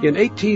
In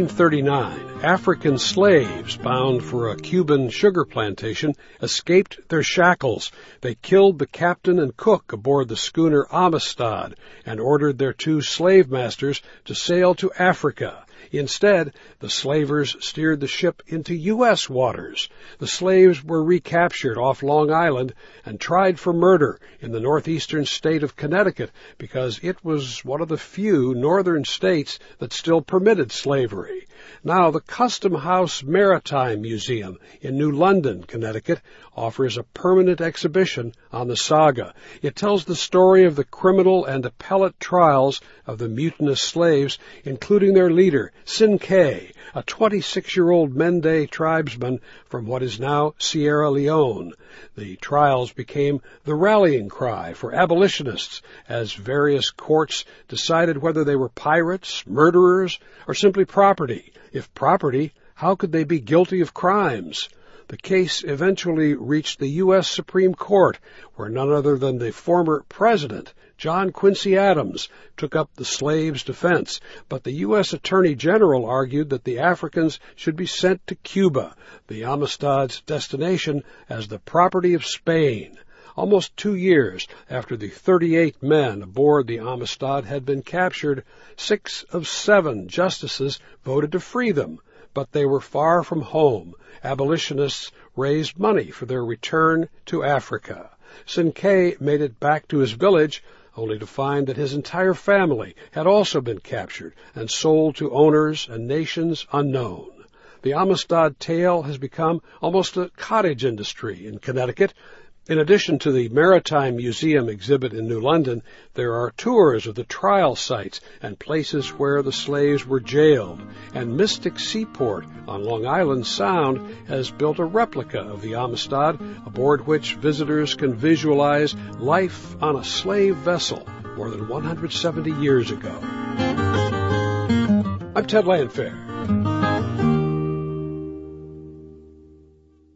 1839, African slaves bound for a Cuban sugar plantation escaped their shackles. They killed the captain and cook aboard the schooner Amistad and ordered their two slave masters to sail to Africa. Instead, the slavers steered the ship into U.S. waters. The slaves were recaptured off Long Island and tried for murder in the northeastern state of Connecticut because it was one of the few northern states that still permitted slavery. Now, the Custom House Maritime Museum in New London, Connecticut, offers a permanent exhibition on the saga. It tells the story of the criminal and appellate trials of the mutinous slaves, including their leader, Sin Kay, a 26-year-old Mende tribesman from what is now Sierra Leone. The trials became the rallying cry for abolitionists as various courts decided whether they were pirates, murderers, or simply property. If property, how could they be guilty of crimes? The case eventually reached the U.S. Supreme Court, where none other than the former president, John Quincy Adams, took up the slaves' defense, but the U.S. Attorney General argued that the Africans should be sent to Cuba, the Amistad's destination, as the property of Spain. Almost 2 years after the 38 men aboard the Amistad had been captured, 6 of 7 justices voted to free them, but they were far from home. Abolitionists raised money for their return to Africa. Sin Kay made it back to his village, only to find that his entire family had also been captured and sold to owners and nations unknown. The Amistad tale has become almost a cottage industry in Connecticut. In addition to the Maritime Museum exhibit in New London, there are tours of the trial sites and places where the slaves were jailed, and Mystic Seaport on Long Island Sound has built a replica of the Amistad, aboard which visitors can visualize life on a slave vessel more than 170 years ago. I'm Ted Landfair.